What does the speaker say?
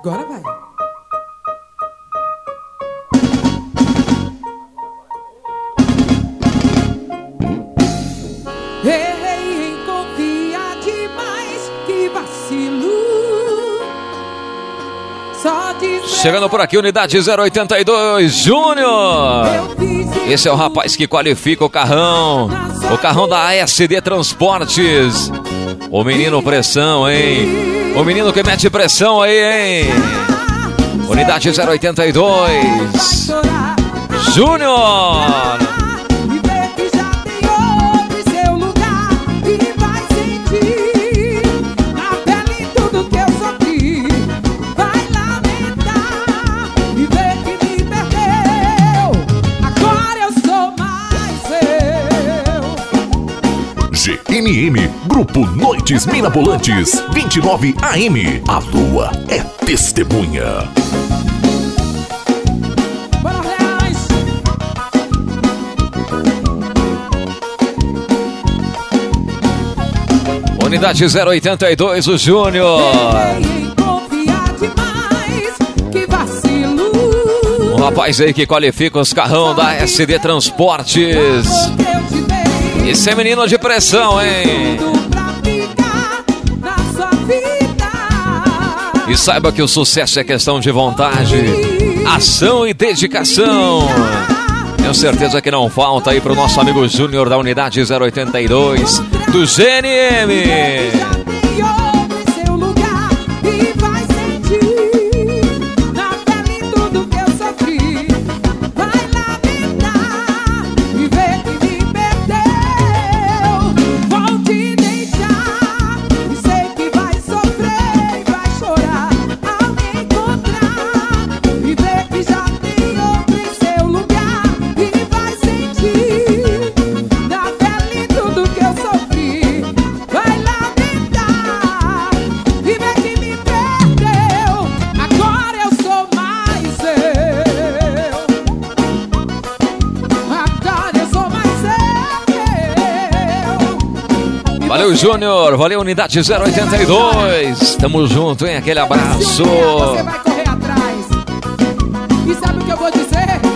Agora vai. Ei, confia demais, que vacilo. Só chegando por aqui, unidade 082, Júnior. Esse é o rapaz que qualifica o carrão da ASD Transportes. O menino pressão, hein? O menino que mete pressão aí, hein? Unidade 082, Júnior. GNM, Grupo Noites Mirabolantes, 29 AM. A lua é testemunha. Bora, reais. Unidade 082, o Júnior. Um rapaz aí que qualifica os carrão da ASD Transportes. Esse é menino de pressão, hein? E saiba que o sucesso é questão de vontade, ação e dedicação. Tenho certeza que não falta aí pro nosso amigo Júnior da unidade 082 do GNM. Valeu, Júnior. Valeu, unidade 082. Tamo junto, hein? Aquele abraço. Você vai correr atrás. E sabe o que eu vou dizer?